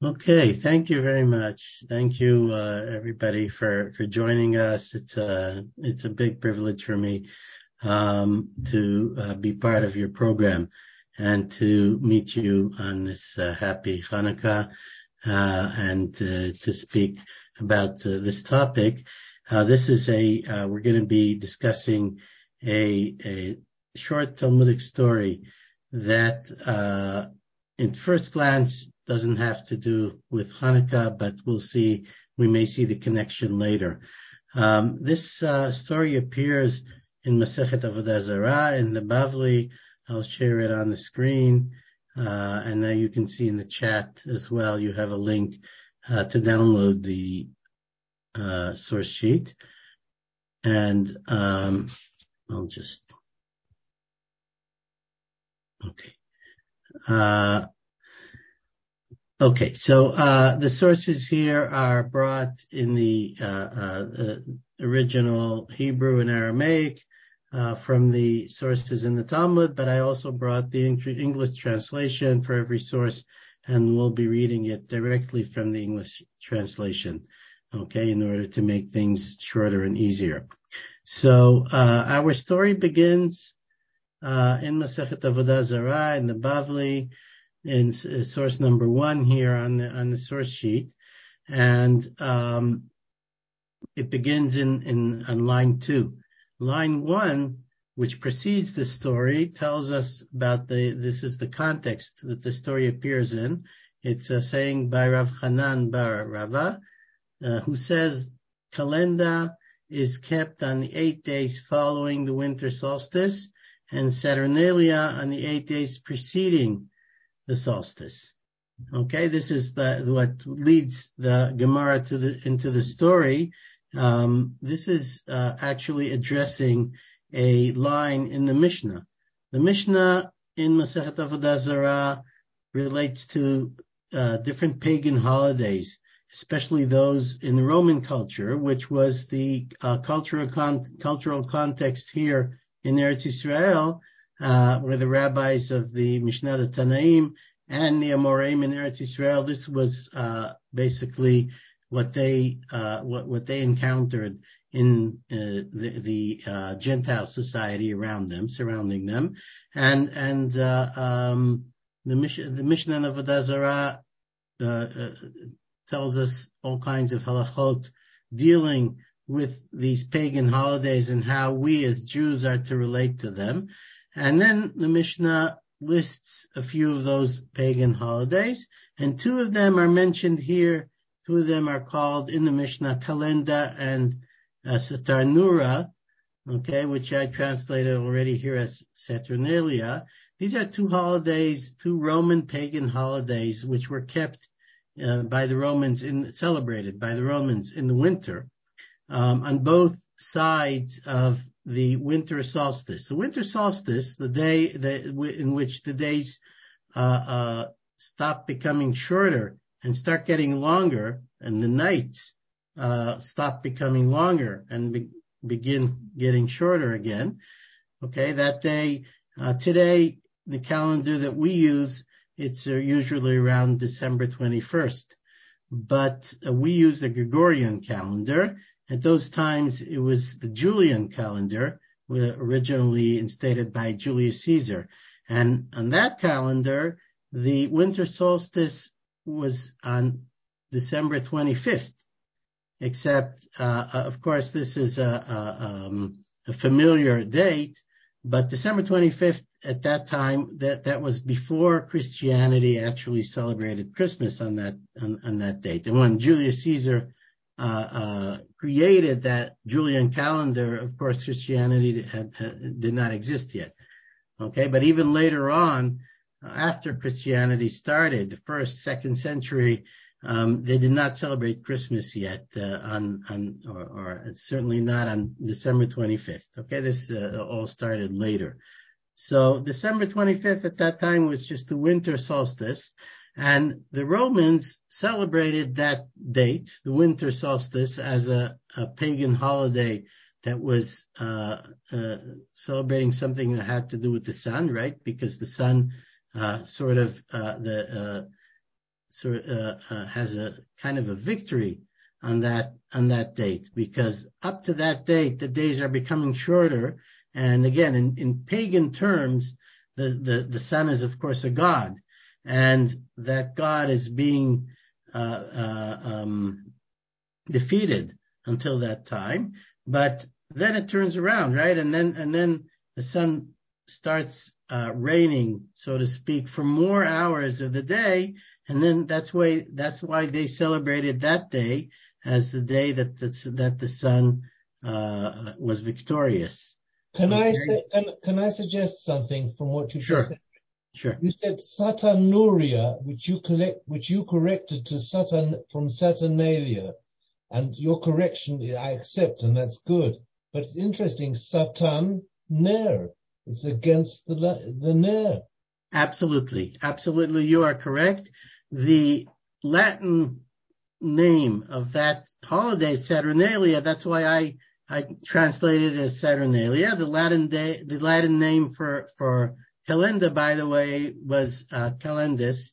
Okay, thank you very much. Thank you, everybody for joining us. It's a big privilege for me, to be part of your program and to meet you on this, happy Hanukkah, and to speak about this topic. We're going to be discussing a short Talmudic story that, in first glance doesn't have to do with Hanukkah, but we may see the connection later. This story appears in Masechet Avodah Zarah in the Bavli. I'll share it on the screen. And now you can see in the chat as well, you have a link to download the source sheet. And I'll just... Okay. So the sources here are brought in the original Hebrew and Aramaic from the sources in the Talmud, but I also brought the English translation for every source, and we'll be reading it directly from the English translation, okay, in order to make things shorter and easier. So our story begins in Masechet Avodah Zarah in the Bavli, in source number 1 here on the source sheet, and it begins on line 2. Line 1, which precedes the story, tells us about this is the context that the story appears in. It's a saying by Rav Hanan bar Rava, who says Kalenda is kept on the 8 days following the winter solstice, and Saturnalia on the 8 days preceding the solstice. Okay, this is what leads the Gemara into the story. This is actually addressing a line in the Mishnah. The Mishnah in Masechet Avodah Zarah relates to different pagan holidays, especially those in the Roman culture, which was the cultural context here in Eretz Yisrael, where the rabbis of the Mishnah, the Tanaim, and the Amoraim in Eretz Yisrael, this was basically what they encountered in the Gentile society surrounding them, and the Mishnah of Avodah Zarah tells us all kinds of halachot dealing with these pagan holidays and how we as Jews are to relate to them. And then the Mishnah lists a few of those pagan holidays, and 2 of them are mentioned here. 2 of them are called in the Mishnah Kalenda and Saturnalia, okay, which I translated already here as Saturnalia. These are 2 holidays, 2 Roman pagan holidays, which were kept by the Romans celebrated by the Romans in the winter, on both sides of the winter solstice. The winter solstice, the day in which the days stop becoming shorter and start getting longer, and the nights stop becoming longer and begin getting shorter again. Okay, that day, today, the calendar that we use, it's usually around December 21st. But we use the Gregorian calendar. At those times, it was the Julian calendar, originally instated by Julius Caesar. And on that calendar, the winter solstice was on December 25th. Except, of course, this is a familiar date, but December 25th at that time, that was before Christianity actually celebrated Christmas on that date. And when Julius Caesar created that Julian calendar, of course, Christianity did not exist yet. Okay, but even later on, after Christianity started, the 1st, 2nd century, they did not celebrate Christmas yet, or certainly not on December 25th. Okay, this all started later. So December 25th at that time was just the winter solstice, and the Romans celebrated that date, the winter solstice, as a pagan holiday that was celebrating something that had to do with the sun, right? Because the sun has a kind of a victory on that date, because up to that date, the days are becoming shorter. And again, in pagan terms, the sun is, of course, a god, and that god is being defeated until that time. But then it turns around, right? And then the sun starts reigning, so to speak, for more hours of the day. And then that's why they celebrated that day as the day that the sun was victorious. Can I suggest something from what you just said? Sure. You said Saturnuria, which you corrected to Saturn from Saturnalia, and your correction I accept, and that's good. But it's interesting, Satan Ner. It's against the Ner. Absolutely, you are correct. The Latin name of that holiday is Saturnalia. That's why I translated it as Saturnalia. The Latin name for Calenda, by the way, was Calendus,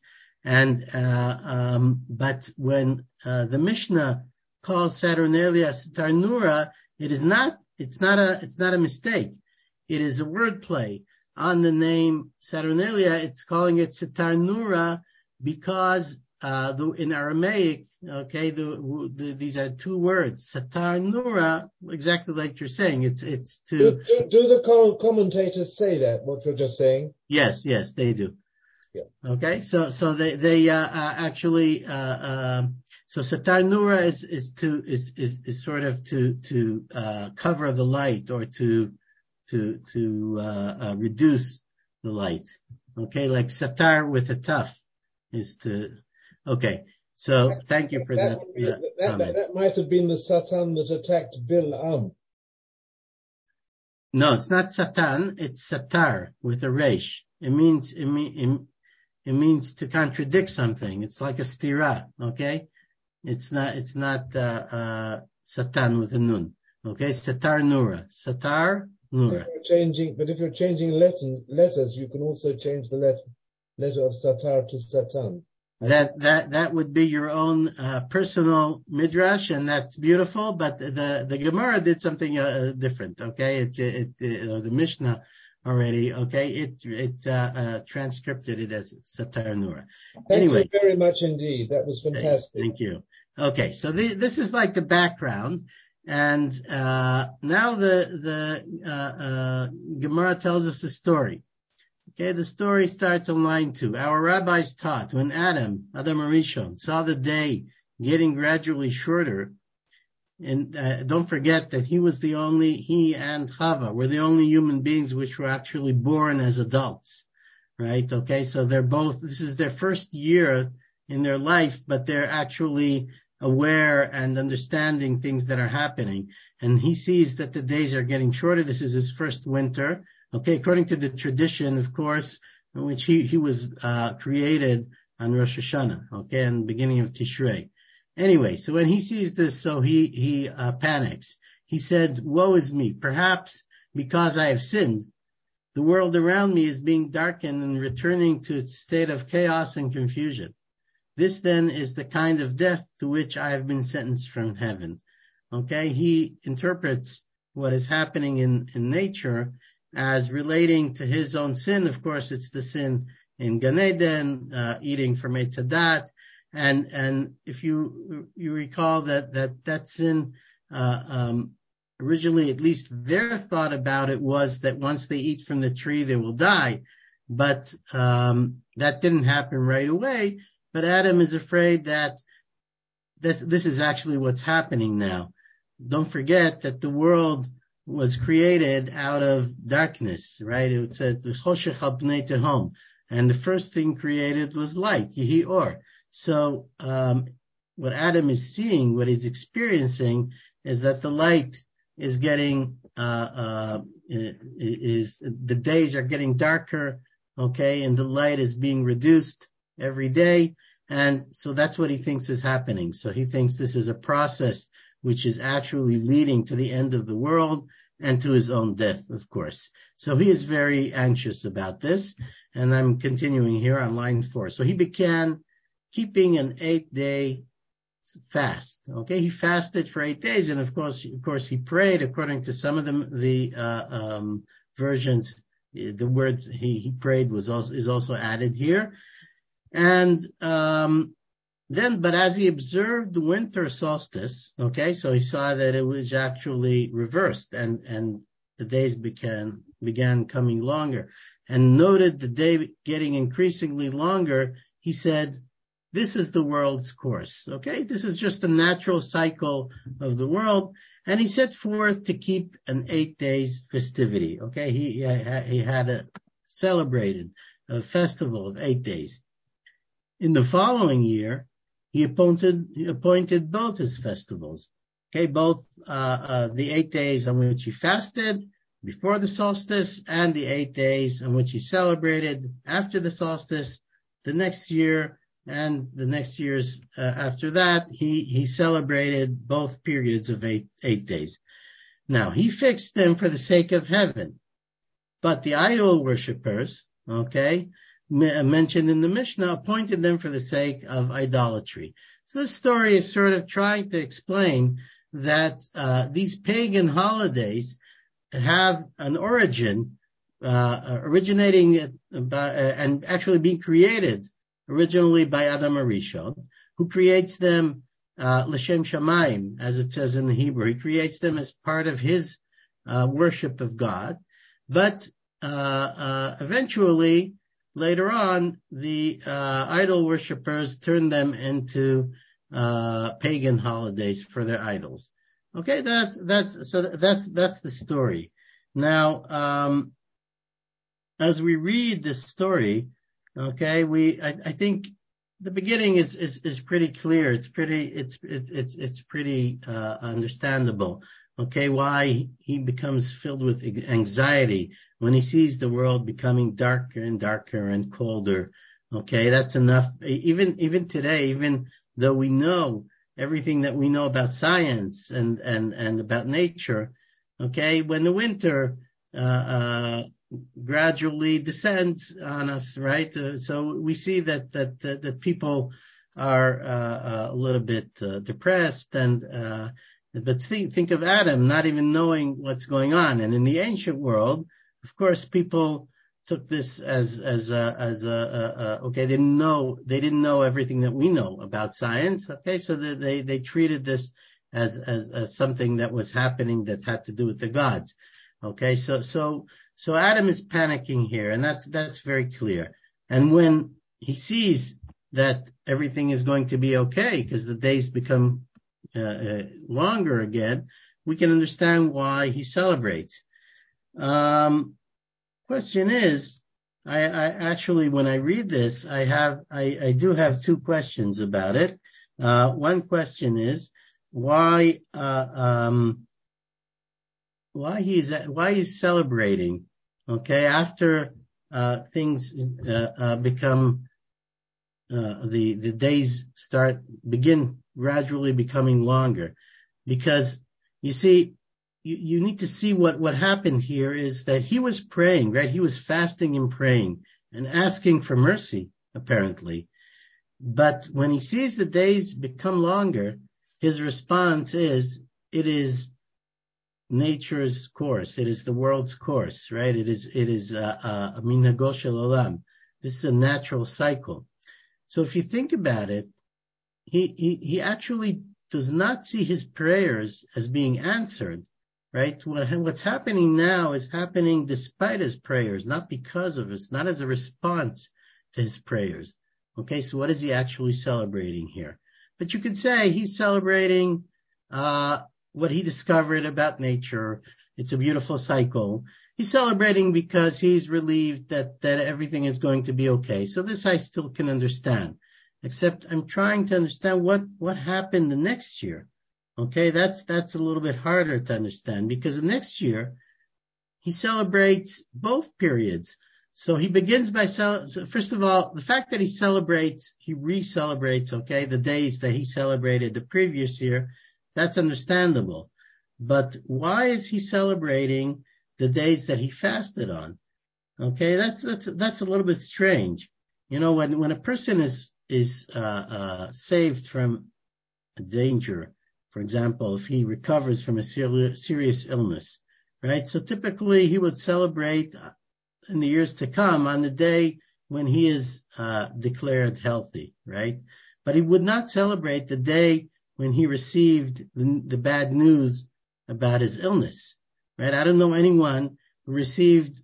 but when the Mishnah calls Saturnalia Satarnura, it's not a mistake. It is a wordplay on the name Saturnalia. It's calling it Satarnura because in Aramaic, okay, these are two words, Satarnura, exactly like you're saying. It's to do the commentators say that what you're just saying? Yes, they do. Yeah. Okay, so they actually so Satarnura is sort of to cover the light, or to reduce the light. Okay, like Satar with a tuf is to. Okay, so thank you for that. That might have been the Satan that attacked Bil'am. No, it's not Satan. It's Satar with a resh. It means to contradict something. It's like a stira. Okay, it's not Satan with a nun. Okay, Satar Nura. But if you're changing letters, you can also change the letter of Satar to Satan. That would be your own personal midrash, and that's beautiful. But the Gemara did something different. Okay, the Mishnah already. Okay, it transcribed it as Satar Nura. Thank you very much indeed. That was fantastic. Thank you. Okay, so this is like the background, and now the Gemara tells us a story. Okay, the story starts on line 2. Our rabbis taught when Adam Arishon, saw the day getting gradually shorter, and don't forget that he and Chava were the only human beings which were actually born as adults, right? Okay, so this is their first year in their life, but they're actually aware and understanding things that are happening. And he sees that the days are getting shorter. This is his first winter. Okay, according to the tradition, of course, in which he was created on Rosh Hashanah, okay, in the beginning of Tishrei. Anyway, so when he sees this, so he panics. He said, "Woe is me! Perhaps because I have sinned, the world around me is being darkened and returning to its state of chaos and confusion. This then is the kind of death to which I have been sentenced from heaven." Okay, he interprets what is happening in nature as relating to his own sin. Of course, it's the sin in Gan Eden, eating from Eitz Hadat. And if you recall that sin, originally, at least their thought about it was that once they eat from the tree, they will die. But, that didn't happen right away. But Adam is afraid that this is actually what's happening now. Don't forget that the world was created out of darkness, right? It said, "Choshech al pnei tehom," and the first thing created was light, Yehi Or. So, what Adam is seeing, what he's experiencing, is that the light is getting, the days are getting darker, okay, and the light is being reduced every day, and so that's what he thinks is happening. So he thinks this is a process which is actually leading to the end of the world and to his own death, of course. So he is very anxious about this, and I'm continuing here on line 4. So he began keeping an 8-day fast. Okay, he fasted for 8 days, and of course he prayed. According to some of the versions, the word he prayed is also added here. And but as he observed the winter solstice, okay, so he saw that it was actually reversed, and the days began coming longer, and noted the day getting increasingly longer. He said, this is the world's course, okay? This is just a natural cycle of the world. And he set forth to keep an 8 days festivity, okay? He had celebrated a festival of 8 days. In the following year, he appointed both his festivals, okay? Both the 8 days on which he fasted before the solstice and the 8 days on which he celebrated after the solstice. The next year and the next years after that, he celebrated both periods of eight days. Now, he fixed them for the sake of heaven, but the idol worshippers, okay, mentioned in the Mishnah, appointed them for the sake of idolatry. So this story is sort of trying to explain that these pagan holidays have an origin, originating and actually being created originally by Adam Arishon, who creates them l'shem shamayim, as it says in the Hebrew. He creates them as part of his worship of God. But eventually, later on, the idol worshippers turn them into pagan holidays for their idols. Okay, that's the story. Now, as we read this story, okay, I think the beginning is pretty clear. It's pretty understandable. Okay, why he becomes filled with anxiety when he sees the world becoming darker and darker and colder. Okay, that's enough. Even today, even though we know everything that we know about science and about nature, okay, when the winter gradually descends on us, right? So we see that people are a little bit depressed, but think of Adam not even knowing what's going on. And in the ancient world, of course, people took this as okay, they didn't know everything that we know about science. Okay, so they treated this as something that was happening that had to do with the gods. Okay, so Adam is panicking here, and that's very clear. And when he sees that everything is going to be okay because the days become longer again, we can understand why he celebrates. Question is, I actually, when I read this, I do have two questions about it. One question is why he's celebrating, okay, after things become the days begin gradually becoming longer. Because you see, you need to see what happened here is that he was praying, right? He was fasting and praying and asking for mercy, apparently. But when he sees the days become longer, his response is, it is nature's course. It is the world's course, right? It is minhago shel olam. This is a natural cycle. So if you think about it, he actually does not see his prayers as being answered, right? What's happening now is happening despite his prayers, not because of it, not as a response to his prayers. Okay, so what is he actually celebrating here? But you could say he's celebrating what he discovered about nature. It's a beautiful cycle. He's celebrating because he's relieved that everything is going to be okay. So this I still can understand. Except I'm trying to understand what happened the next year. Okay, that's a little bit harder to understand because the next year he celebrates both periods. So he begins by first of all, the fact that he re-celebrates, okay, the days that he celebrated the previous year, that's understandable. But why is he celebrating the days that he fasted on? Okay, that's a little bit strange. You know, when a person is is saved from a danger. For example, if he recovers from a serious illness, right? So typically he would celebrate in the years to come on the day when he is declared healthy, right? But he would not celebrate the day when he received the bad news about his illness, right? I don't know anyone who received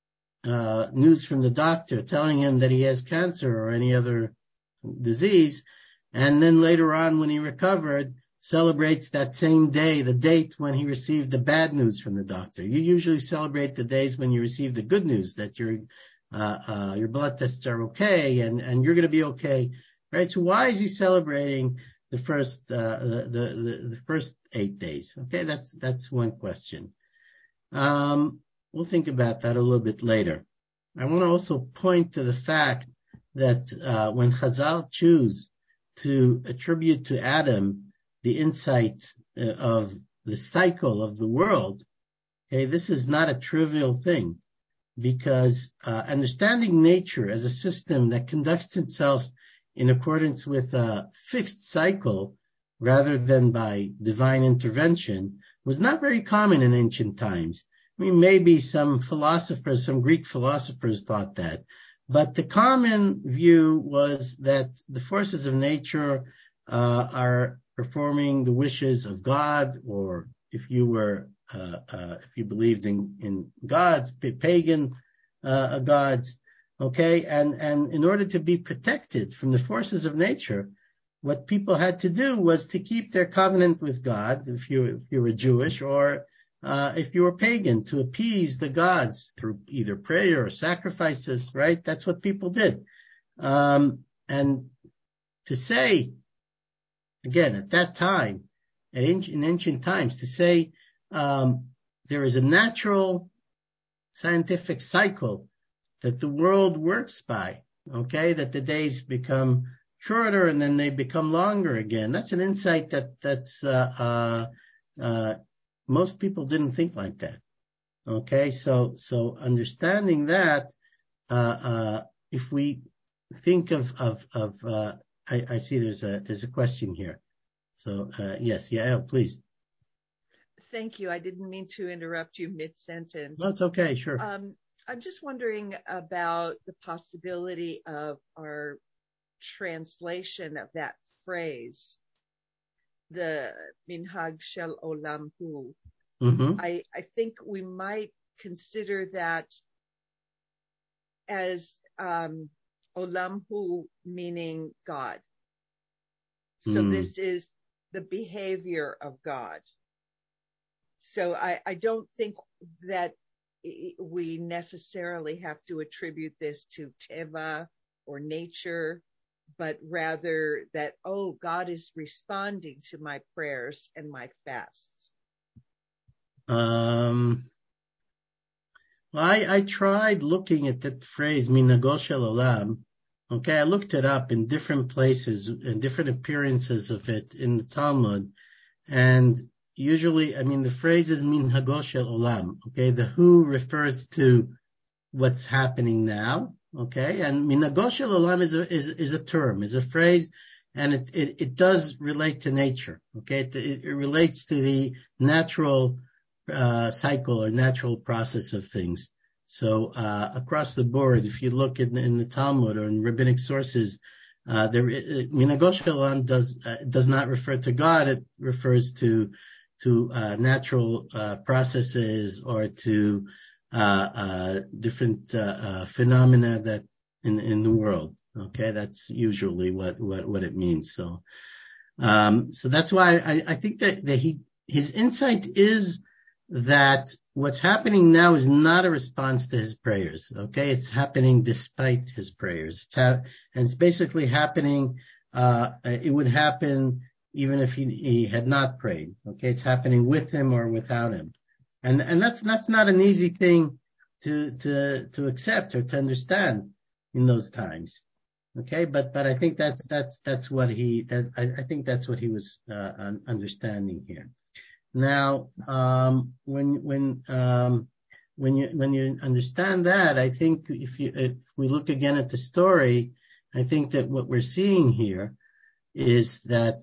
news from the doctor telling him that he has cancer or any other disease, and then later on when he recovered, celebrates that same day, the date when he received the bad news from the doctor. You usually celebrate the days when you receive the good news that your blood tests are okay and you're going to be okay, right? So why is he celebrating the first the first 8 days? Okay, that's one question. We'll think about that a little bit later. I want to also point to the fact that when Chazal choose to attribute to Adam the insight of the cycle of the world, okay, this is not a trivial thing, because understanding nature as a system that conducts itself in accordance with a fixed cycle rather than by divine intervention was not very common in ancient times. I mean, maybe some Greek philosophers thought that, but the common view was that the forces of nature are performing the wishes of God, or if you believed in gods, pagan gods, okay, and in order to be protected from the forces of nature, what people had to do was to keep their covenant with God, if you were Jewish, or if you were pagan, to appease the gods through either prayer or sacrifices, right? That's what people did. And to say, again, at that time, in ancient times, to say there is a natural scientific cycle that the world works by, okay, that the days become shorter and then they become longer again. That's an insight that's most people didn't think like that. Okay, so understanding that, if we think of I see there's a question here. So yes, Yael, please. Thank you. I didn't mean to interrupt you mid-sentence. That's okay, sure. I'm just wondering about the possibility of our translation of that phrase, the minhag shel olam hu. Mm-hmm. I think we might consider that as olam hu meaning God. So this is the behavior of God. So I don't think that we necessarily have to attribute this to teva or nature, but rather that, oh, God is responding to my prayers and my fasts. Well, I tried looking at that phrase, minhago shel olam. Okay, I looked it up in different places and different appearances of it in the Talmud. And usually, I mean, the phrase is minhago shel olam. Okay, the who refers to what's happening now. Okay, and minhago shel olam is a term, is a phrase, and it does relate to nature. Okay, it relates to the natural cycle or natural process of things. So across the board, if you look in the Talmud or in rabbinic sources, minhago shel olam does not refer to God. It refers to natural processes or to different phenomena that in the world. Okay, that's usually what it means. So that's why I think that his insight is that what's happening now is not a response to his prayers. Okay, it's happening despite his prayers. And it's basically happening. It would happen even if he had not prayed. Okay, it's happening with him or without him, and that's not an easy thing to accept or to understand in those times. Okay, but I think that's what I think that's what he was understanding here. Now, when you understand that, I think if we look again at the story, I think that what we're seeing here is that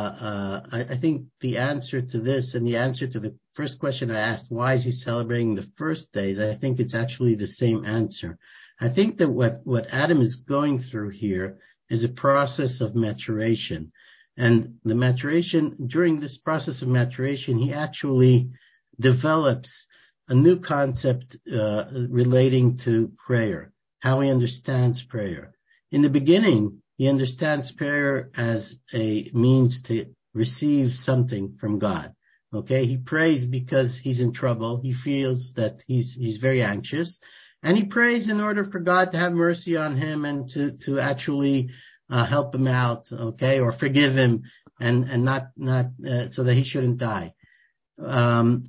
I think the answer to this and the answer to the first question I asked, why is he celebrating the first days? I think it's actually the same answer. I think that what Adam is going through here is a process of maturation. And the maturation, during this process of maturation, he actually develops a new concept relating to prayer, how he understands prayer. In the beginning, he understands prayer as a means to receive something from God. Okay, he prays because he's in trouble. He feels that he's very anxious, and he prays in order for God to have mercy on him and to actually help him out, okay, or forgive him and not so that he shouldn't die. And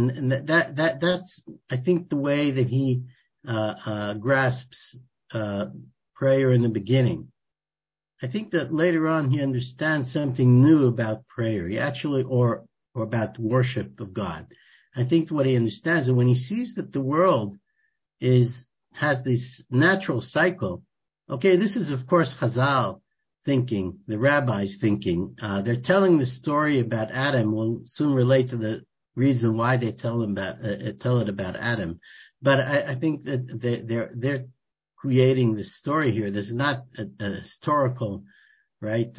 that's I think the way that he grasps prayer in the beginning. I think that later on he understands something new about prayer. He actually, or about worship of God. I think what he understands, and when he sees that the world has this natural cycle. Okay, this is of course Chazal thinking, the rabbis thinking. They're telling the story about Adam. We'll soon relate to the reason why they tell it about Adam. But I think that they're creating the story here. This is not a historical, right,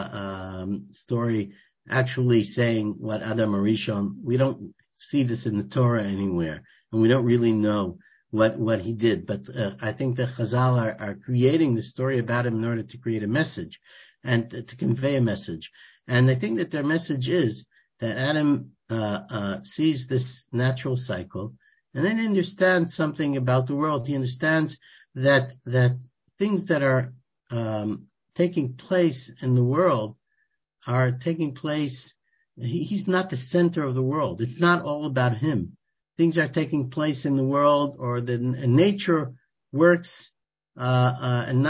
story actually saying what Adam Arishon. We don't see this in the Torah anywhere, and we don't really know what he did. But I think that Chazal are creating the story about him in order to create a message and to convey a message. And I think that their message is that Adam sees this natural cycle, and then he understands something about the world. He understands that things that are taking place in the world are taking place. He's not the center of the world. It's not all about him. Things are taking place in the world, or and nature works, and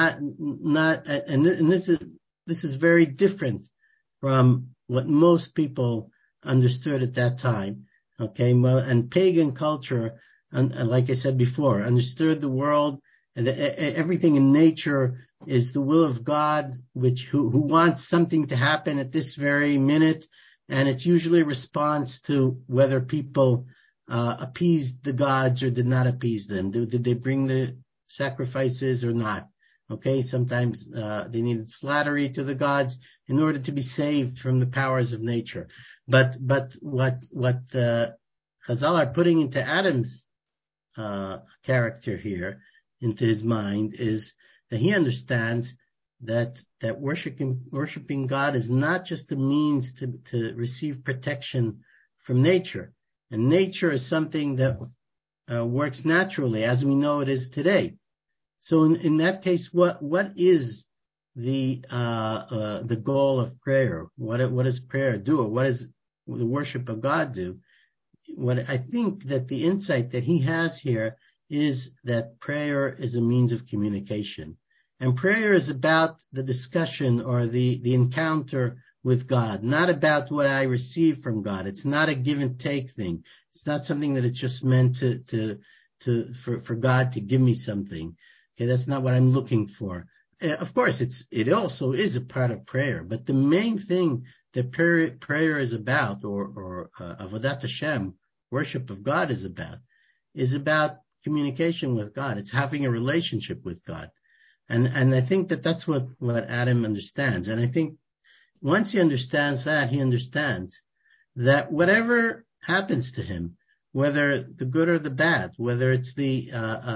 this is very different from what most people understood at that time. Okay, and pagan culture, and like I said before, understood the world. Everything in nature is the will of God, who wants something to happen at this very minute, and it's usually a response to whether people appeased the gods or did not appease them. Did they bring the sacrifices or not? Okay, sometimes they needed flattery to the gods in order to be saved from the powers of nature. But what Chazal are putting into Adam's character here, into his mind, is that he understands that worshiping God is not just a means to receive protection from nature. And nature is something that works naturally, as we know it is today. So in that case, what is the goal of prayer? What does prayer do, or what does the worship of God do? What I think that the insight that he has here is that prayer is a means of communication. And prayer is about the discussion or the encounter with God, not about what I receive from God. It's not a give and take thing. It's not something that it's just meant for God to give me something. Okay, that's not what I'm looking for. Of course, it also is a part of prayer, but the main thing that prayer is about, or Avodat Hashem, worship of God, is about communication with God. It's having a relationship with God. And I think that that's what Adam understands. And I think once he understands that, he understands that whatever happens to him, whether the good or the bad, whether it's the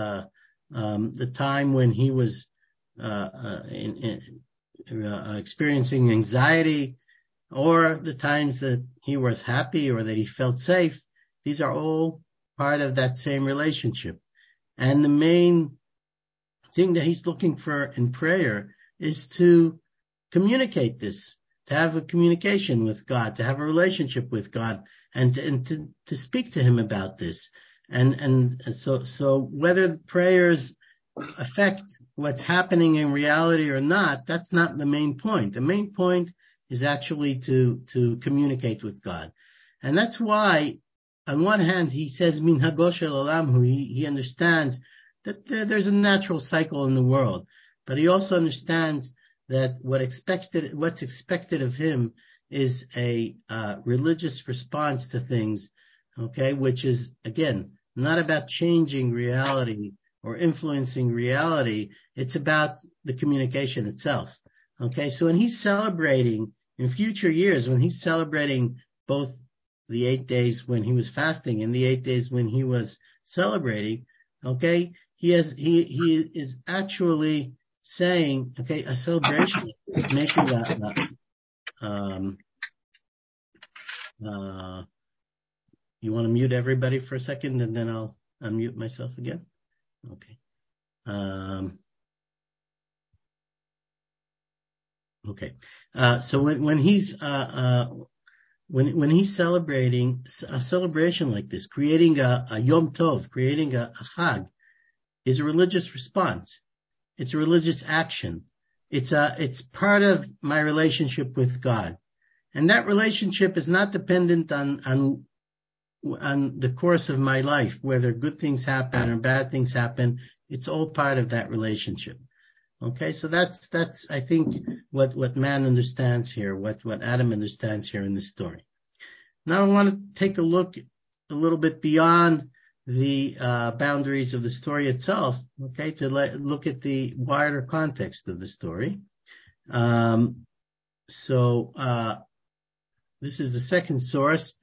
time when he was experiencing anxiety, or the times that he was happy or that he felt safe, these are all part of that same relationship. And the main thing that he's looking for in prayer is to communicate this, to have a communication with God, to have a relationship with God, and to speak to him about this. And so whether prayers affect what's happening in reality or not, that's not the main point. The main point is actually to communicate with God. And that's why, on one hand, he says, Minhago shel olam hu, he understands that there's a natural cycle in the world. but he also understands that what's expected of him is a religious response to things, okay, which is, again, not about changing reality or influencing reality. It's about the communication itself. Okay, so when he's celebrating in future years, when he's celebrating both the 8 days when he was fasting and the 8 days when he was celebrating, okay, he is actually saying, okay, a celebration is making you want to mute everybody for a second and then I'll unmute myself again? Okay. Okay. So when he's celebrating a celebration like this, creating a Yom Tov, creating a Chag, is a religious response. It's a religious action. It's part of my relationship with God. And that relationship is not dependent on the course of my life, whether good things happen or bad things happen. It's all part of that relationship. Okay, so that's I think what man understands here, what Adam understands here in this story. Now I want to take a look a little bit beyond the boundaries of the story itself, okay, to look at the wider context of the story. So this is the second source.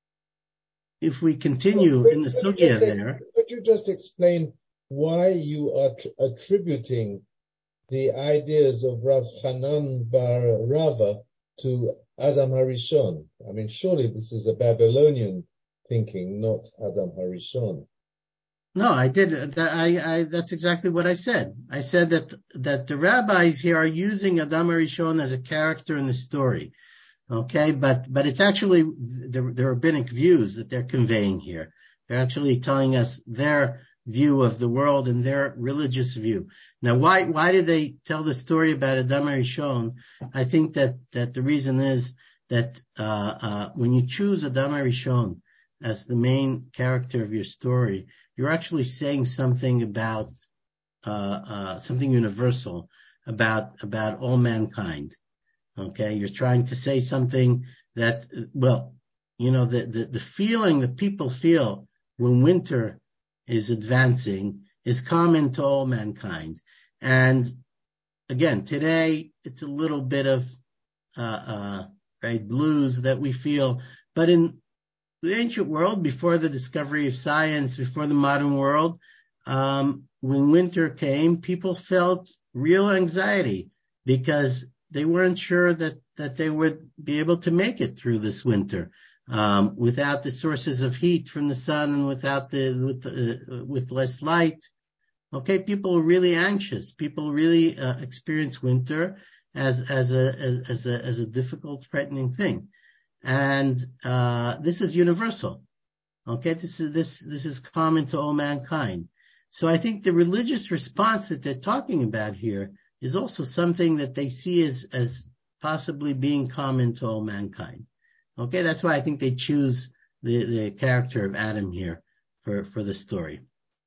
If we continue in the sugya there. Could you just explain why you are attributing the ideas of Rav Hanan bar Rava to Adam HaRishon? I mean, surely this is a Babylonian thinking, not Adam HaRishon. No, I did. That's exactly what I said. I said that the rabbis here are using Adam HaRishon as a character in the story. Okay, but it's actually the rabbinic views that they're conveying here. They're actually telling us their view of the world and their religious view. Now, why did they tell the story about Adam HaRishon? I think that the reason is that when you choose Adam HaRishon as the main character of your story, you're actually saying something about something universal about all mankind. Okay, you're trying to say something that, well, you know, the feeling that people feel when winter is advancing is common to all mankind. And again, today it's a little bit of right, blues that we feel, but in the ancient world, before the discovery of science, before the modern world, when winter came, people felt real anxiety because they weren't sure that they would be able to make it through this winter without the sources of heat from the sun and with less light. Okay, people are really anxious. People really experience winter as a difficult, threatening thing, and this is universal. Okay, this is common to all mankind. So I think the religious response that they're talking about here is also something that they see as possibly being common to all mankind. Okay, that's why I think they choose the character of Adam here for the story.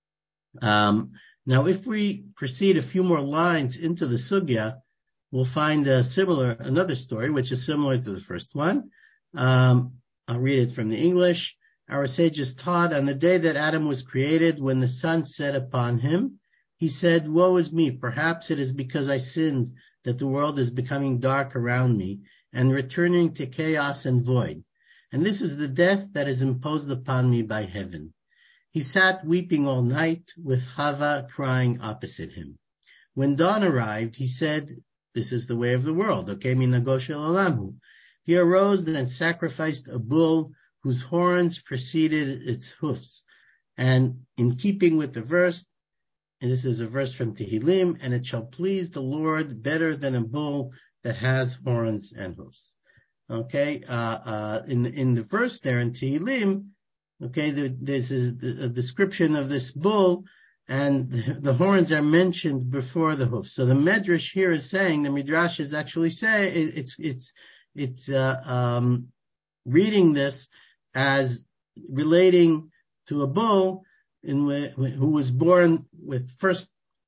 Now, if we proceed a few more lines into the sugya, we'll find another story, which is similar to the first one. I'll read it from the English. Our sages taught, on the day that Adam was created, when the sun set upon him, he said, "Woe is me, perhaps it is because I sinned that the world is becoming dark around me and returning to chaos and void. And this is the death that is imposed upon me by heaven." He sat weeping all night with Chava crying opposite him. When dawn arrived, he said, "This is the way of the world." Okay, minago shel olam. He arose and sacrificed a bull whose horns preceded its hoofs. And in keeping with the verse, and this is a verse from Tehillim, and it shall please the Lord better than a bull that has horns and hoofs. Okay, in the verse there in Tehillim, okay, there's a description of this bull, and the horns are mentioned before the hoofs. So the Medrash here is saying, the Midrash is actually saying, it's reading this as relating to a bull who was born with first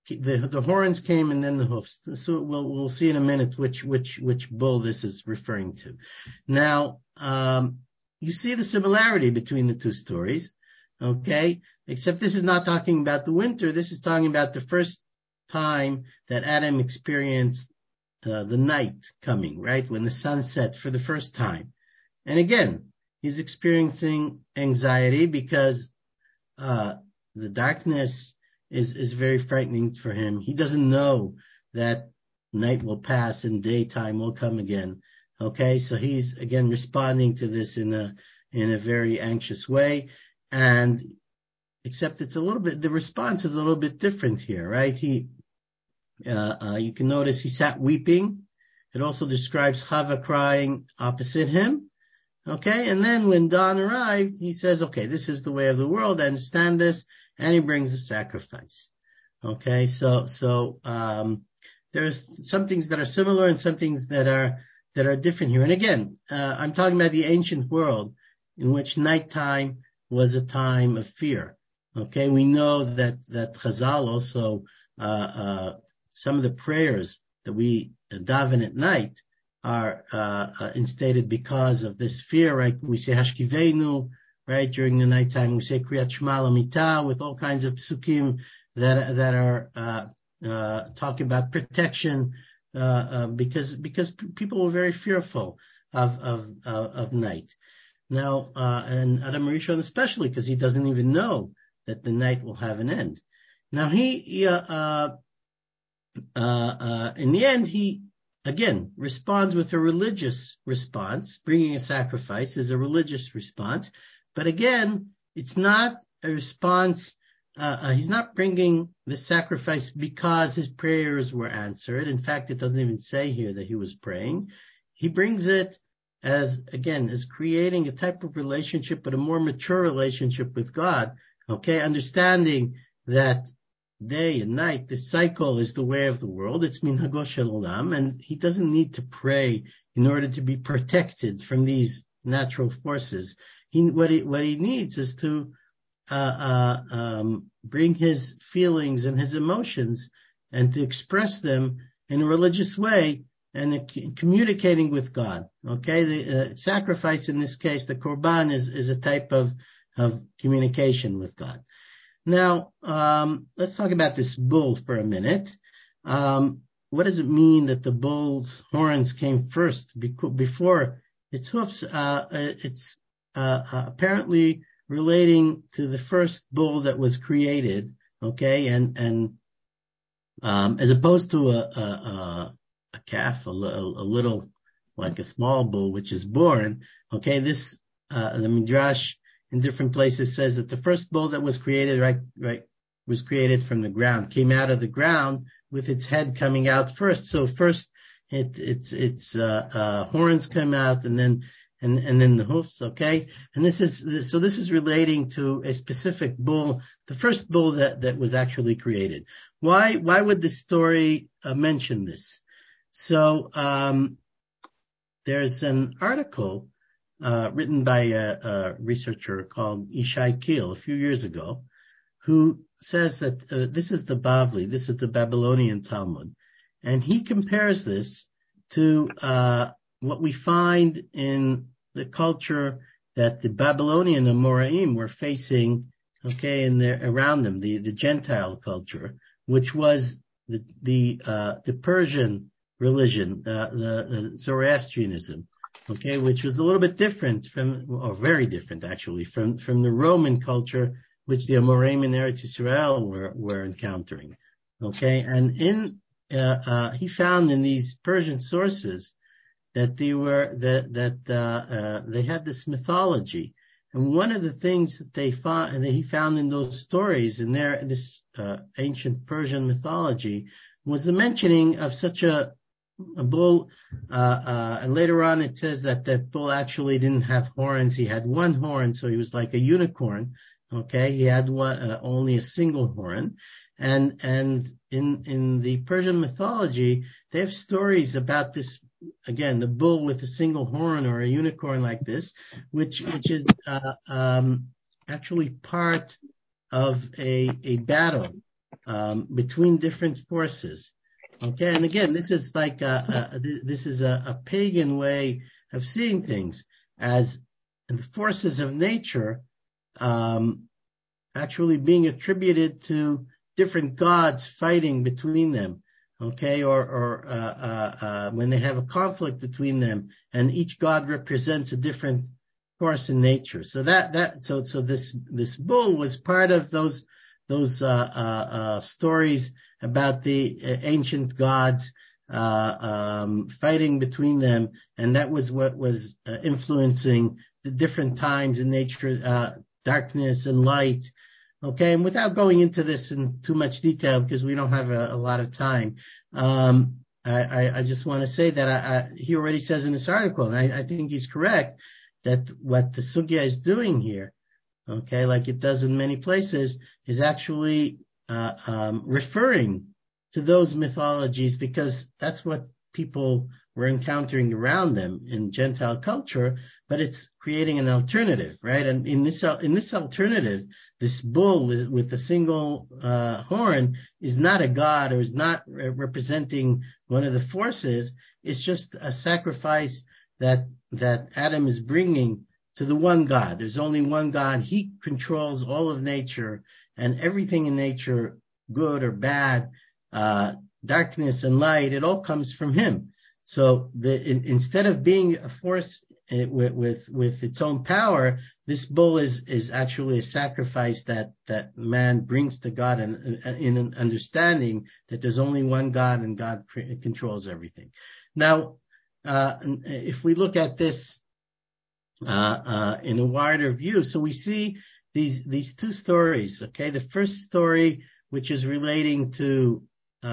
the horns came and then the hoofs. So we'll see in a minute which bull this is referring to. Now, you see the similarity between the two stories, okay? Except this is not talking about the winter. This is talking about the first time that Adam experienced the night coming, right? When the sun set for the first time. And again, he's experiencing anxiety because the darkness is very frightening for him. He doesn't know that night will pass and daytime will come again. Okay, so he's again responding to this in a very anxious way, and except it's a little bit, the response is a little bit different here, right? You can notice he sat weeping. It also describes Chava crying opposite him. Okay, and then when dawn arrived, he says, okay, this is the way of the world, I understand this, and he brings a sacrifice. Okay, so there's some things that are similar and some things that are different here. And again, I'm talking about the ancient world in which nighttime was a time of fear. Okay, we know that Chazal also, some of the prayers that we daven at night are instated because of this fear, right? We say Hashkivenu, right? During the nighttime, we say Kriyat Shema Lamita with all kinds of psukim that are talking about protection, because people were very fearful of night. Now, and Adam Rishon especially, because he doesn't even know that the night will have an end. Now in the end, he again responds with a religious response. Bringing a sacrifice is a religious response, but again, it's not a response. He's not bringing the sacrifice because his prayers were answered. In fact, it doesn't even say here that he was praying. He brings it as creating a type of relationship, but a more mature relationship with God. Okay, understanding that day and night, the cycle is the way of the world. It's minhago shel olam, and he doesn't need to pray in order to be protected from these natural forces. What he needs is to bring his feelings and his emotions and to express them in a religious way and communicating with God. Okay, the sacrifice in this case, the korban, is a type of communication with God. Now, let's talk about this bull for a minute. What does it mean that the bull's horns came first before its hoofs? It's apparently relating to the first bull that was created. Okay, and as opposed to a calf, a little like a small bull which is born. Okay, this the Midrash in different places says that the first bull that was created, right, was created from the ground, came out of the ground with its head coming out first. So first its horns come out and then the hoofs, okay? And this is relating to a specific bull, the first bull that was actually created. Why would the story mention this? So there's an article written by a researcher called Ishai Kiel a few years ago, who says that this is the Bavli, this is the Babylonian Talmud, and he compares this to what we find in the culture that the Babylonian Amoraim were facing, okay, around them, the Gentile culture, which was the Persian religion, the Zoroastrianism. Okay, which was a little bit different very different actually, from the Roman culture, which the Amoraim in Eretz Yisrael were encountering. Okay, and he found in these Persian sources that they had this mythology, and one of the things that he found in those stories in this ancient Persian mythology was the mentioning of such a bull, and later on it says that the bull actually didn't have horns. He had one horn, so he was like a unicorn. Okay, he had only a single horn, and in the Persian mythology, they have stories about this. Again, the bull with a single horn or a unicorn like this, which is actually part of a battle between different forces. Okay, and again, this is like a pagan way of seeing things, as the forces of nature actually being attributed to different gods fighting between them. Okay, or when they have a conflict between them, and each god represents a different force in nature. So so this bull was part of those stories about the ancient gods fighting between them, and that was what was influencing the different times in nature, darkness and light. Okay, and without going into this in too much detail, because we don't have a lot of time, I just want to say that he already says in this article, and I think he's correct, that what the sugya is doing here, okay, like it does in many places, is actually referring to those mythologies, because that's what people were encountering around them in Gentile culture, but it's creating an alternative, right? And in this alternative, this bull with a single horn is not a god, or is not representing one of the forces. It's just a sacrifice that Adam is bringing to the one God. There's only one God. He controls all of nature, and everything in nature, good or bad, darkness and light, it all comes from him. So instead of being a force with its own power, this bull is actually a sacrifice that man brings to God, in an understanding that there's only one God, and God controls everything. Now, if we look at this in a wider view, so we see these two stories. Okay, the first story, which is relating to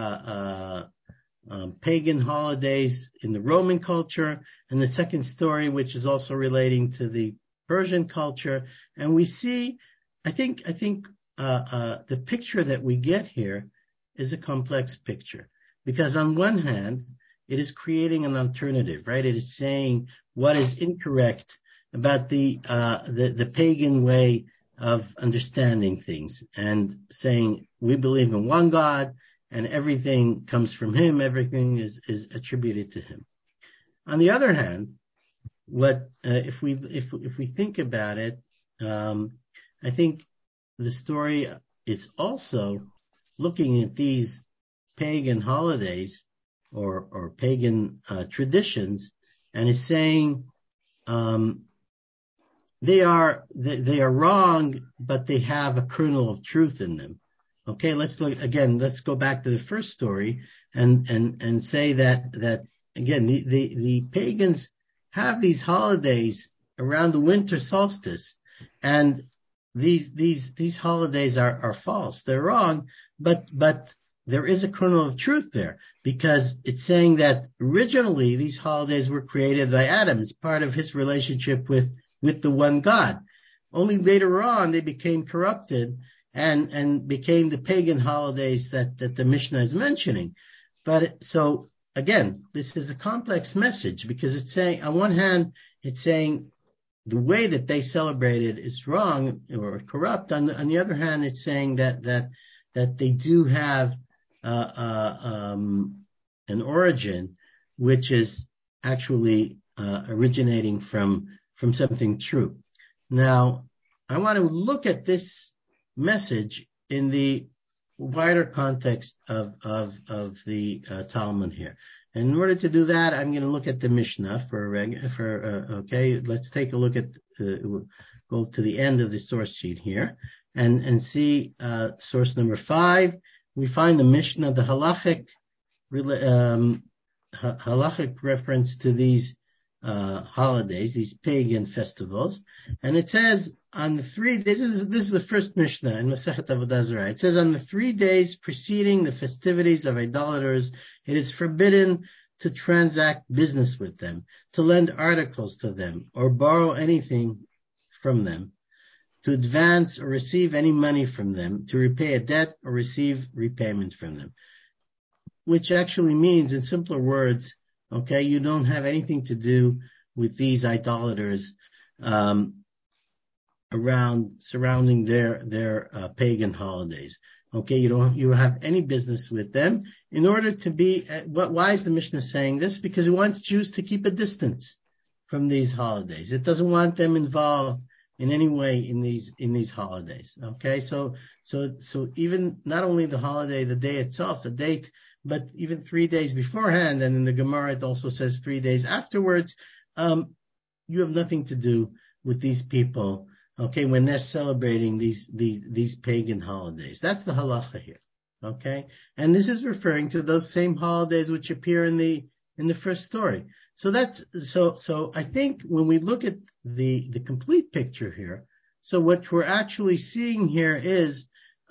pagan holidays in the Roman culture, and the second story, which is also relating to the Persian culture. And we see, I think the picture that we get here is a complex picture, because on one hand, it is creating an alternative, right? It is saying what is incorrect about the pagan way of understanding things, and saying we believe in one God, and everything comes from him, everything is attributed to him. On the other hand, if we think about it, I think the story is also looking at these pagan holidays or pagan traditions, and is saying they are wrong, but they have a kernel of truth in them. Okay, let's go back to the first story and say that again, the pagans have these holidays around the winter solstice, and these holidays are false. They're wrong, but there is a kernel of truth there, because it's saying that originally these holidays were created by Adam as part of his relationship with the one God. Only later on they became corrupted and became the pagan holidays that the Mishnah is mentioning. But so again, this is a complex message, because it's saying, on one hand, it's saying the way that they celebrated is wrong or corrupt. On the other hand, it's saying that they do have an origin which is actually originating from something true. Now, I want to look at this message in the wider context of the Talmud here. And in order to do that, I'm going to look at the Mishnah okay. Let's take a look at go to the end of the source sheet here and see source number 5. We find the Mishnah, the halachic reference to these holidays, these pagan festivals, and it says on the 3 days. This is the first Mishnah in Masechet Avodah Zarah. It says, on the 3 days preceding the festivities of idolaters, it is forbidden to transact business with them, to lend articles to them, or borrow anything from them, to advance or receive any money from them, to repay a debt or receive repayment from them. Which actually means, in simpler words, okay, you don't have anything to do with these idolaters surrounding their pagan holidays. Okay, you don't have any business with them. In order to be, why is the Mishnah saying this? Because it wants Jews to keep a distance from these holidays. It doesn't want them involved in any way in these holidays. Okay, so even not only the holiday, the day itself, the date, but even 3 days beforehand, and in the Gemara it also says 3 days afterwards. You have nothing to do with these people. Okay, when they're celebrating these pagan holidays. That's the halacha here. Okay? And this is referring to those same holidays which appear in the first story. So I think when we look at the complete picture here, so what we're actually seeing here is,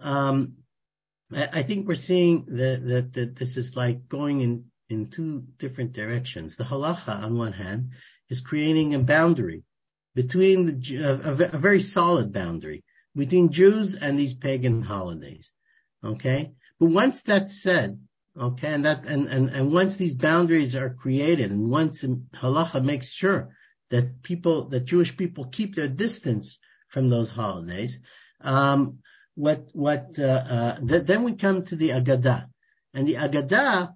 I think we're seeing that this is like going in two different directions. The halacha, on one hand, is creating a boundary between a very solid boundary between Jews and these pagan holidays. Okay? But once that's said, okay, and once these boundaries are created, and once halacha makes sure that Jewish people keep their distance from those holidays, then we come to the Agadah. And the Agadah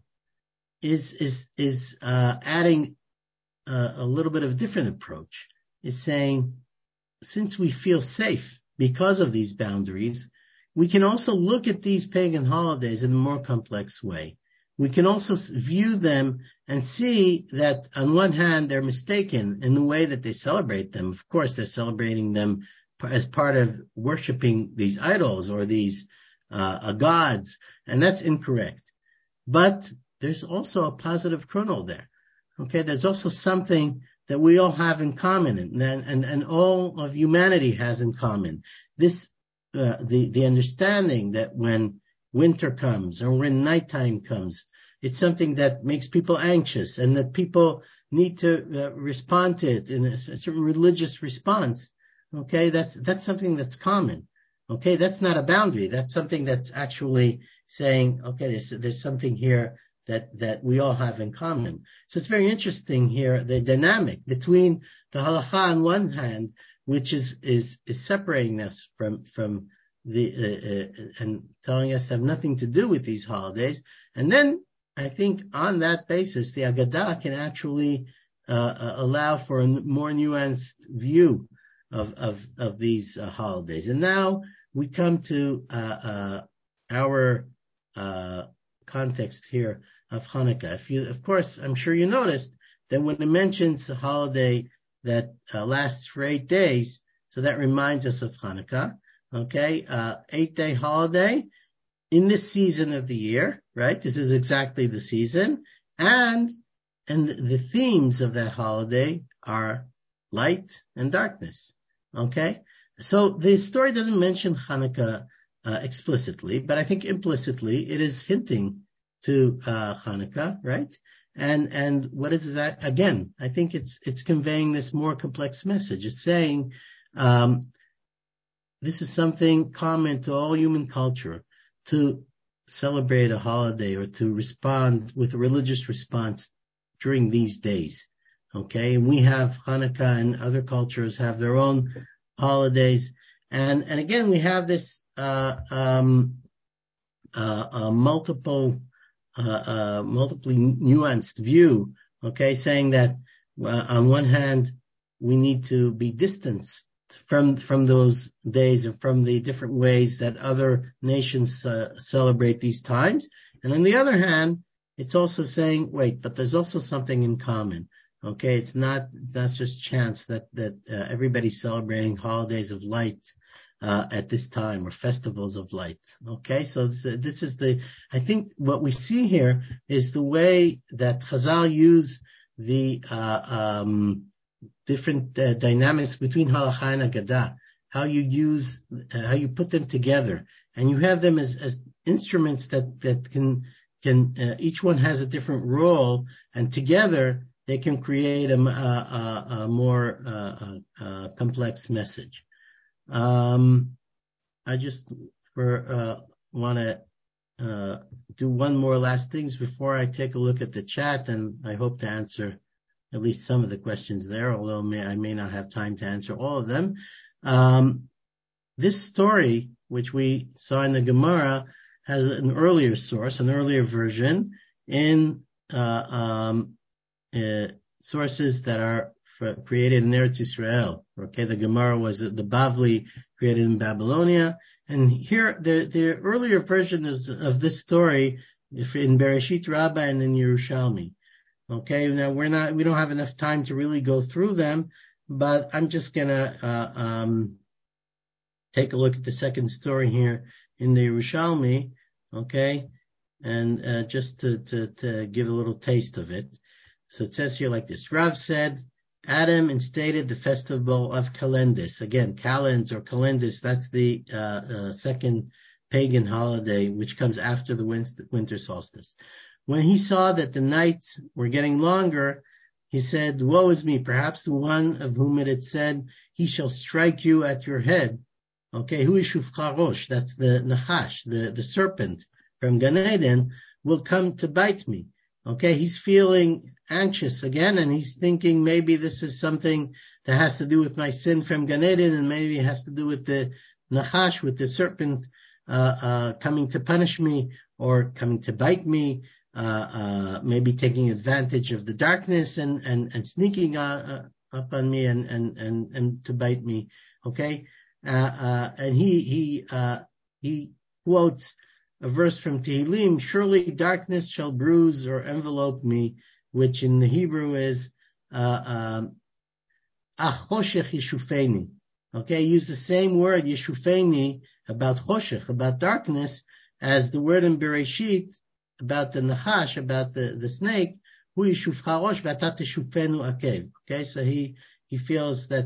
is adding a little bit of a different approach. It's saying, since we feel safe because of these boundaries, we can also look at these pagan holidays in a more complex way. We can also view them and see that on one hand, they're mistaken in the way that they celebrate them. Of course, they're celebrating them as part of worshiping these idols or these gods, and that's incorrect. But there's also a positive kernel there. Okay, there's also something that we all have in common, and all of humanity has in common. This, the understanding that when winter comes or when nighttime comes, it's something that makes people anxious, and that people need to respond to it in a certain religious response. Okay, that's something that's common. Okay, that's not a boundary. That's something that's actually saying, okay, there's something here that we all have in common. So it's very interesting here, the dynamic between the halacha on one hand, which is separating us from the and telling us to have nothing to do with these holidays, and then I think on that basis, the Agadah can actually allow for a more nuanced view of these holidays. And now we come to our context here of Hanukkah. Of course, I'm sure you noticed that when it mentions a holiday that lasts for 8 days, so that reminds us of Hanukkah. Okay, 8-day holiday in this season of the year, right? This is exactly the season, and the themes of that holiday are light and darkness. Okay, so the story doesn't mention Hanukkah explicitly, but I think implicitly it is hinting to Hanukkah, right? And what is that? Again, I think it's conveying this more complex message. It's saying this is something common to all human culture, to celebrate a holiday or to respond with a religious response during these days. Okay, and we have Hanukkah, and other cultures have their own holidays, and again we have this multiply nuanced view. Okay, saying that on one hand we need to be distanced from those days and from the different ways that other nations celebrate these times, and on the other hand, it's also saying, wait, but there's also something in common. Okay, it's not just chance that everybody's celebrating holidays of light at this time, or festivals of light. Okay, so this is I think what we see here is the way that Chazal use the different dynamics between halacha and Agadah, how you put them together, and you have them as instruments that can each one has a different role, and together they can create a more complex message. I just want to do one more last things before I take a look at the chat, and I hope to answer at least some of the questions there, although I may not have time to answer all of them. This story, which we saw in the Gemara, has an earlier source, an earlier version in sources that are created in Eretz Israel. Okay, the Gemara was the Bavli created in Babylonia, and here the earlier version of this story in Bereshit Rabbah and in Yerushalmi. Okay, now we don't have enough time to really go through them, but I'm just gonna take a look at the second story here in the Yerushalmi. Okay, and just to give a little taste of it. So it says here like this: Rav said, Adam instated the festival of Kalendis. Again, Kalends or Kalendis, that's the second pagan holiday, which comes after the winter solstice. When he saw that the nights were getting longer, he said, woe is me, perhaps the one of whom it had said, he shall strike you at your head. Okay, Hu Yishuvcha Rosh, that's the Nachash, the serpent from Gan Eden, will come to bite me. Okay, he's feeling anxious again, and he's thinking maybe this is something that has to do with my sin from Gan Eden, and maybe it has to do with the Nachash, with the serpent coming to punish me or coming to bite me, maybe taking advantage of the darkness and sneaking up on me and to bite me. Okay, and he quotes a verse from Tehillim, surely darkness shall bruise or envelope me, which in the Hebrew is Achoshech Yeshufeni. Okay, use the same word Yeshufeni about Choshech, about darkness, as the word in Bereshit about the Nachash, about the snake, Hu Yeshufcha Rosh v'ata teshufenu akev. Okay, so he feels that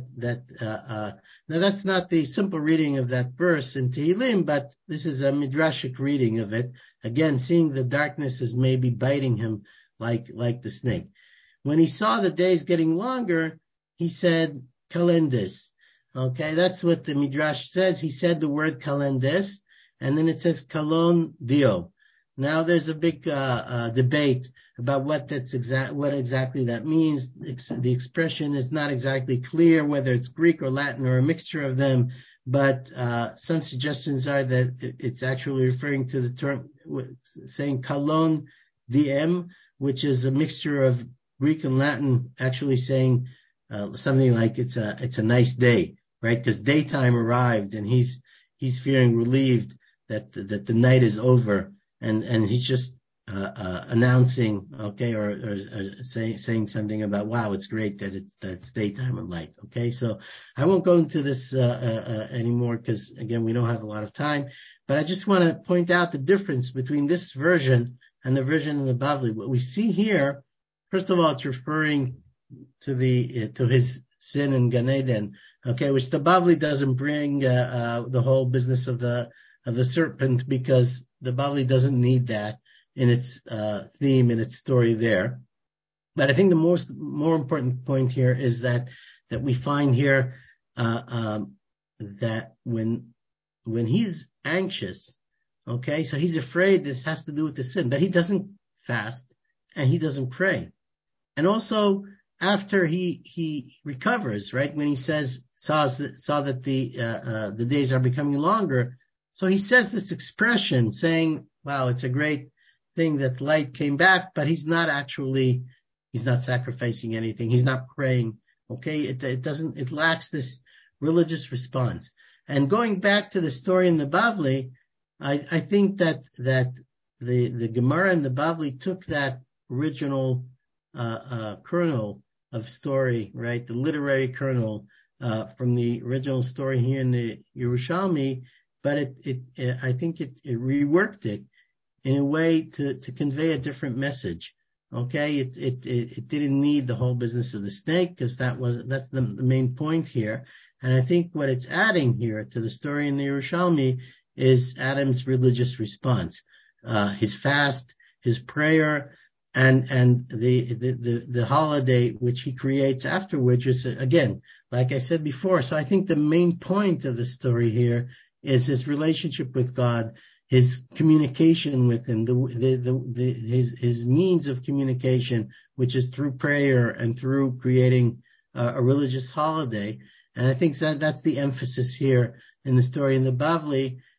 now that's not the simple reading of that verse in Tehillim, but this is a midrashic reading of it. Again, seeing the darkness as maybe biting him like the snake. When he saw the days getting longer, he said, Kalendis. Okay, that's what the midrash says. He said the word Kalendis, and then it says Kalon Dio. Now there's a big debate about what exactly that means. The expression is not exactly clear whether it's Greek or Latin or a mixture of them, but some suggestions are that it's actually referring to the term saying kalon diem, which is a mixture of Greek and Latin, actually saying something like it's a nice day, right? Because daytime arrived and he's feeling relieved that the night is over. And he's just announcing, okay, or saying something about, wow, it's great that it's daytime and light. Okay, so I won't go into this anymore because again we don't have a lot of time. But I just want to point out the difference between this version and the version in the Bavli. What we see here, first of all, it's referring to his sin in Gan Eden, okay, which the Bavli doesn't bring the whole business of the serpent, because the Bavli doesn't need that in its theme, in its story there. But I think the more important point here is that we find here that when he's anxious, okay, so he's afraid this has to do with the sin, but he doesn't fast and he doesn't pray. And also after he recovers, right, when he saw that the days are becoming longer, so he says this expression saying, wow, it's a great thing that light came back, but he's not sacrificing anything. He's not praying. Okay. It lacks this religious response. And going back to the story in the Bavli, I think that the Gemara and the Bavli took that original, kernel of story, right? The literary kernel, from the original story here in the Yerushalmi, but I think it reworked it in a way to convey a different message. Okay, it didn't need the whole business of the snake, because that's the main point here. And I think what it's adding here to the story in the Yerushalmi is Adam's religious response, his fast, his prayer, and the holiday which he creates afterwards, which is, again, like I said before. So I think the main point of the story here is his relationship with God, his communication with him, his means of communication, which is through prayer and through creating a religious holiday. And I think that's the emphasis here in the story in the Bavli.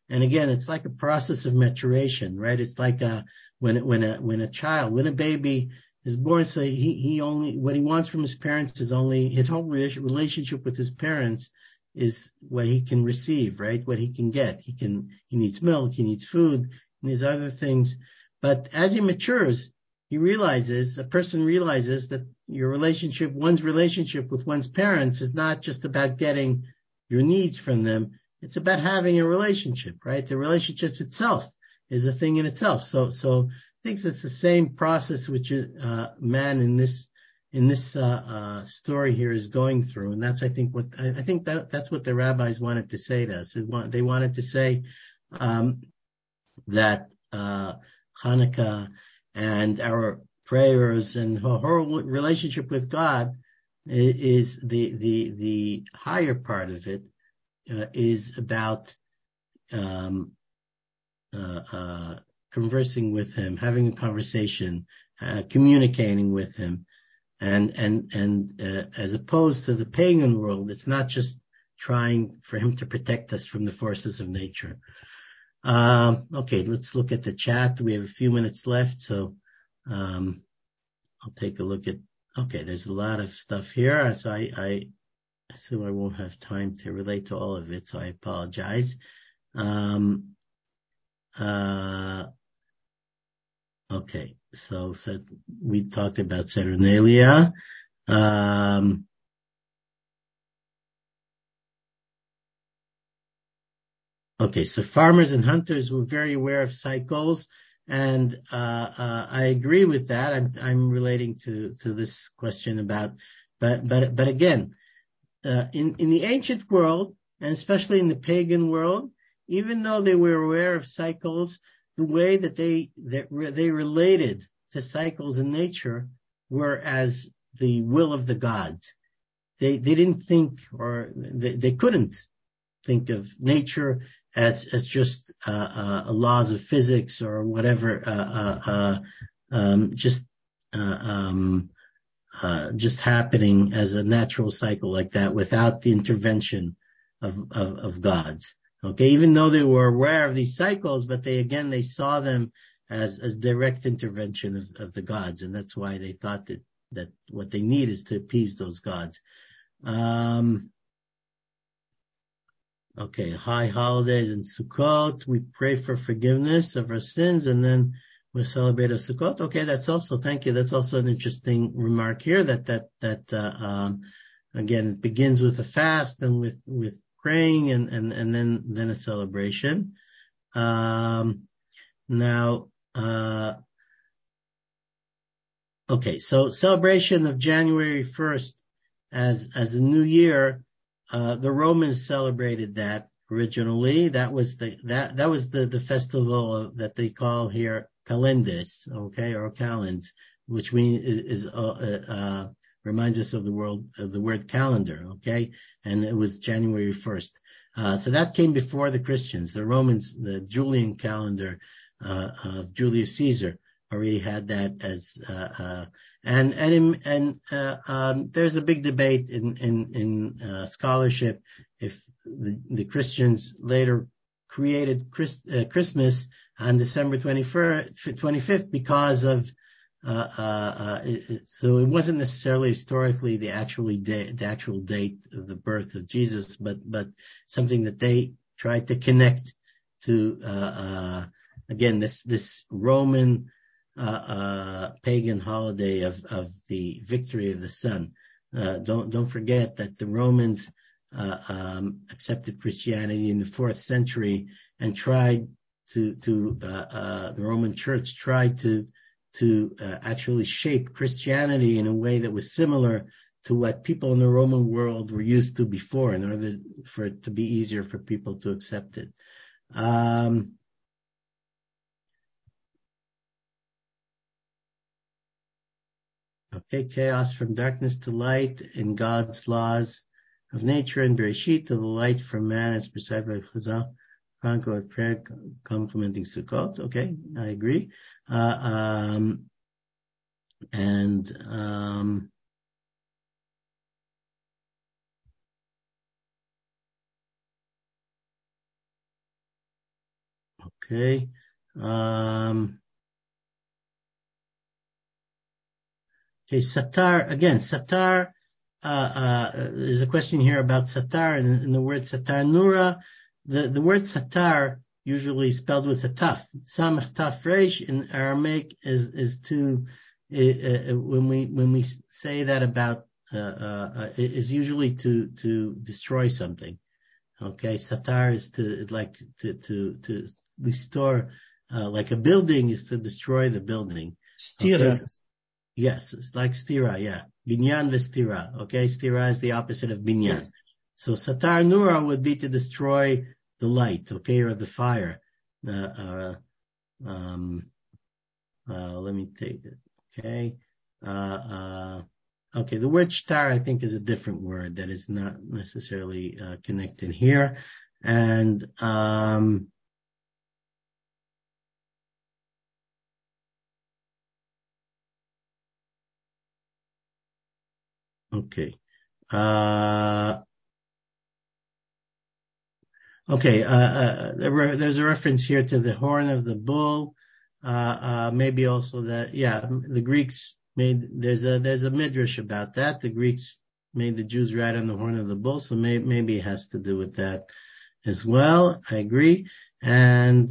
And again, it's like a process of maturation, right? It's like when a baby is born, so he only, what he wants from his parents is only, his whole relationship with his parents is what he can receive, right? What he can get. He needs milk, he needs food, and these other things. But as he matures, a person realizes that one's relationship with one's parents is not just about getting your needs from them. It's about having a relationship, right? The relationship itself is a thing in itself. So I think it's the same process which man in this story here is going through, and that's I think that's what the rabbis wanted to say to us. They wanted to say that Hanukkah and our prayers and our whole relationship with God is the higher part of it. Is about conversing with him, having a conversation, communicating with him, and as opposed to the pagan world, it's not just trying for him to protect us from the forces of nature. Okay, let's look at the chat. We have a few minutes left, so I'll take a look at. Okay, there's a lot of stuff here, so I assume I won't have time to relate to all of it, so I apologize. Okay, so we talked about Saturnalia. Okay, so farmers and hunters were very aware of cycles, and I agree with that. I'm relating to this question about, but again, in the ancient world, and especially in the pagan world, even though they were aware of cycles, the way that they related to cycles in nature were as the will of the gods. They didn't think, or they couldn't think of nature as just laws of physics or whatever, just happening as a natural cycle like that without the intervention of gods. Okay, even though they were aware of these cycles, but they saw them as direct intervention of the gods, and that's why they thought that what they need is to appease those gods. Okay, high holidays and Sukkot. We pray for forgiveness of our sins, and then we celebrate a Sukkot. Okay, thank you. That's also an interesting remark here that again, it begins with a fast and with praying and then a celebration. Okay, so celebration of January 1st as the new year, the Romans celebrated that originally. That was the festival that they call here Calendis, okay, or Calends, which reminds us of the word calendar, okay? And it was January 1st. So that came before the Christians. The Romans, the Julian calendar of Julius Caesar already had that as, there's a big debate in scholarship if the Christians later created Christmas on December 25th because of so it wasn't necessarily historically the actual date of the birth of Jesus, but something that they tried to connect to again this Roman pagan holiday of the victory of the sun. Don't forget that the Romans accepted Christianity in the 4th century and tried the Roman Church tried to actually shape Christianity in a way that was similar to what people in the Roman world were used to before, in order for it to be easier for people to accept it. Okay, chaos from darkness to light in God's laws of nature and Bereshit to the light from man as prescribed by Chazal. Franco with prayer complementing Sukkot. Okay, I agree. Okay. Okay, satar, again, satar, there's a question here about satar and the word satar nura. The word satar, usually spelled with a taf, samach taf resh in Aramaic is to, when we say that about, is usually to destroy something. Okay, satar is to restore, like a building is to destroy the building. Stira. Okay, yes, it's like stira, yeah. Binyan v'stira. Okay, stira is the opposite of binyan. So satar nura would be to destroy the light, okay, or the fire. Let me take it. Okay. Okay, the word shtar I think is a different word that is not necessarily connected here. And okay. Okay, there's a reference here to the horn of the bull. Maybe also that, yeah, the Greeks there's a midrash about that. The Greeks made the Jews ride on the horn of the bull, so maybe it has to do with that as well. I agree. And,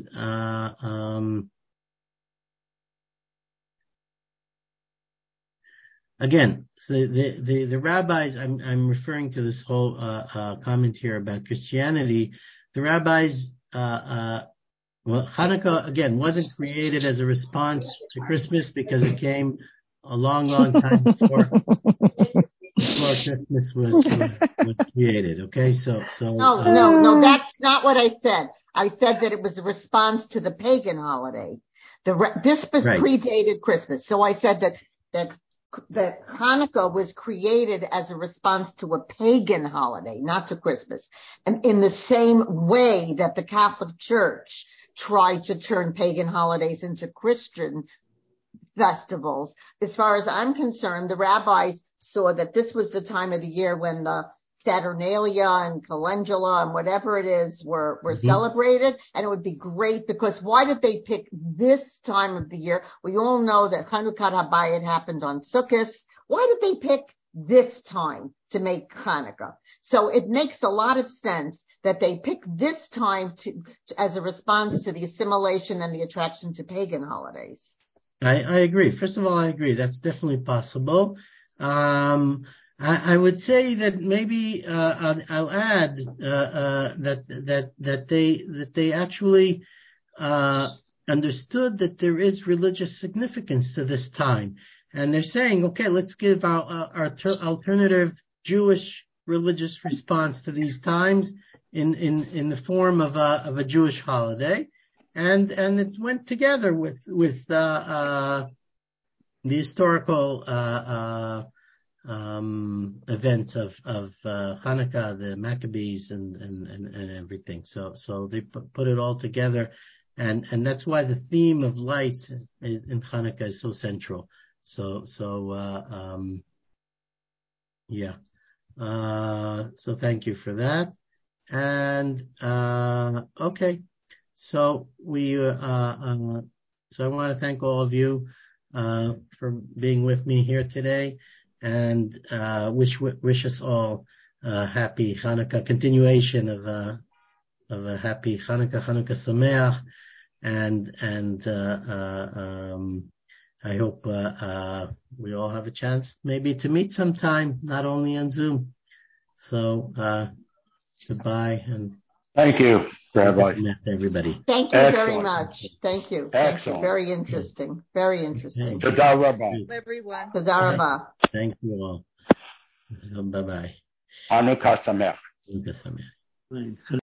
again, so the rabbis, I'm referring to this whole, comment here about Christianity. The rabbis, well, Hanukkah, again, wasn't created as a response to Christmas because it came a long, long time before Christmas was created. Okay, so. No, that's not what I said. I said that it was a response to the pagan holiday. This was Right. Predated Christmas. So I said that Hanukkah was created as a response to a pagan holiday, not to Christmas. And in the same way that the Catholic Church tried to turn pagan holidays into Christian festivals, as far as I'm concerned, the rabbis saw that this was the time of the year when the Saturnalia and Calendula and whatever it is were celebrated. And it would be great because why did they pick this time of the year? We all know that Hanukkah Habayit happened on Sukkot. Why did they pick this time to make Hanukkah? So it makes a lot of sense that they pick this time as a response to the assimilation and the attraction to pagan holidays. I agree. First of all, I agree. That's definitely possible. I would say that maybe I'll add that they actually understood that there is religious significance to this time, and they're saying, okay, let's give our alternative Jewish religious response to these times in the form of a Jewish holiday, and it went together with the historical events of Hanukkah, the Maccabees and everything. So they put it all together, and that's why the theme of light in Hanukkah is so central. Yeah. So thank you for that. And okay. So so I want to thank all of you for being with me here today, and wish us all happy Hanukkah, continuation of a happy Hanukkah Sameach, and I hope we all have a chance maybe to meet sometime, not only on Zoom. So goodbye, and thank you, Rabbi. To everybody. Thank you very much. Thank you. Excellent. Thank you. Very interesting. Very interesting. Toda Rabba. Everyone. Toda Rabba. Thank you all. Bye-bye. Hanukkah Sameach. Hanukkah Sameach.